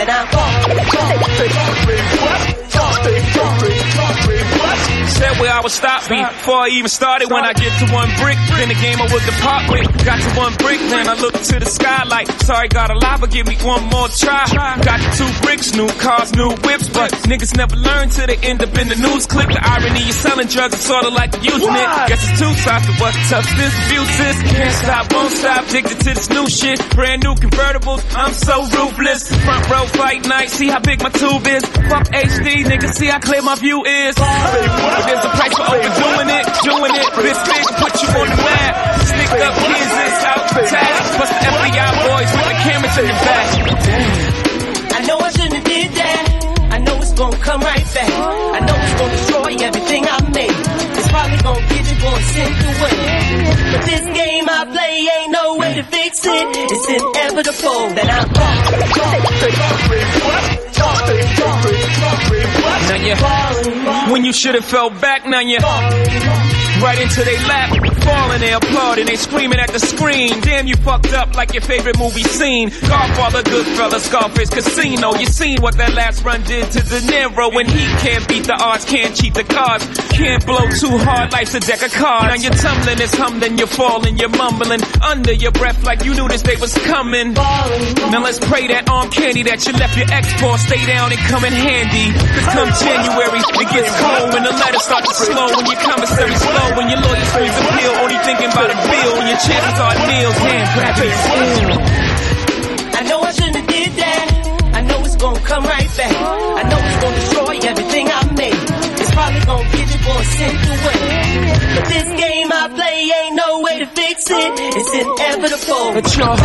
that I'm Said where I would stop before I even started. When I get to one brick, then the game I would depart with. Got to one brick, then I look to the sky like, sorry, God alive, but give me one more try. Got to 2 bricks, new cars, new whips, but niggas never learn till they end up in the news clip. The irony, you're selling drugs, it's sorta like using it. Guess it's 2 sides to what substance abuse is. Can't stop, won't stop, addicted to this new shit. Brand new convertibles, I'm so ruthless. Front row fight night, see how big my tube is. Fuck HD, niggas, see how clear my view is. But there's a price for overdoing it, doing it. This big, put you on the map. Stick up kids, it's out for task. Plus the FBI boys with the cameras in the back. I know I shouldn't have did that. I know it's gonna come right back. I know it's gonna destroy everything I made. It's probably gonna get you boys sent away. But this game I play ain't no way to fix it. It's inevitable that I'm now you, when you should have fell back, now you right into they lap, falling, they applauding, they screaming at the screen. Damn, you fucked up like your favorite movie scene. Godfather, Goodfellas, Scarface, Casino. You seen what that last run did to De Niro. When he can't beat the odds, can't cheat the cards, can't blow too hard, life's a deck of cards. Now you're tumbling, it's humbling, you're falling, you're mumbling under your breath like you knew this day was coming. Now let's pray that arm candy that you left your ex for stay down and come in handy. Cause come January, it gets cold when the letters start to slow, when your commissary slow, when your lawyers freeze appeal, only thinking about a bill, when your chances are nails, hand grabbing still. I know I shouldn't have did that. I know it's gonna come right back. I know it's gonna destroy everything I made. It's probably gonna get you boys sent away. But this game I play ain't no way to fix it. It's inevitable. But you're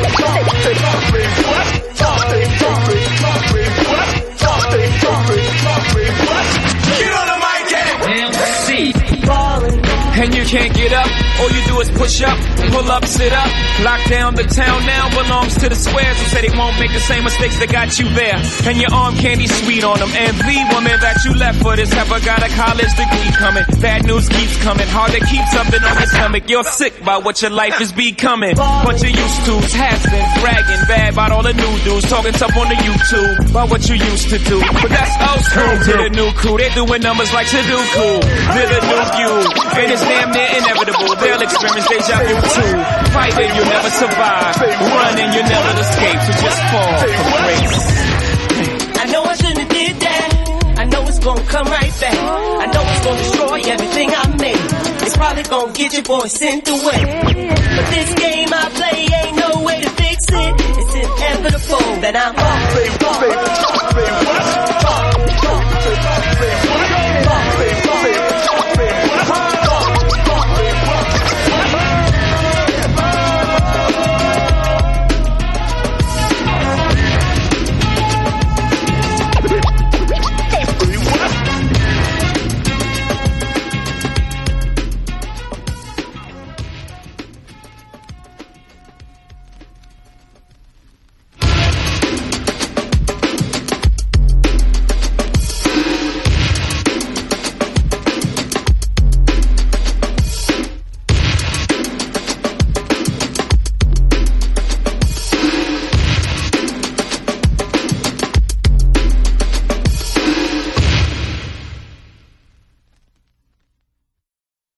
get on the mic and MC. And you can't get up, all you do is push up, pull up, sit up. Lock down the town now belongs to the squares who say they won't make the same mistakes that got you there. And your arm candy sweet on them. And the woman that you left for this heifer got a college degree coming. Bad news keeps coming, hard to keep something on your stomach. You're sick about what your life is becoming. Bunch of used to's, has-been, bragging bad about all the new dudes, talking tough on the YouTube about what you used to do. But that's old school to the new crew. They're doing numbers like Sudoku. They're the new you, and it's damn near inevitable. They'll experience deja vu too. Fighting, you'll never survive. Running, you'll never escape. So just fall from grace. I know I shouldn't have did that. I know it's gonna come right back. I know it's gonna destroy everything I made. It's probably gonna get your boys sent away. But this game I play ain't no way to fix it. It's inevitable that I'm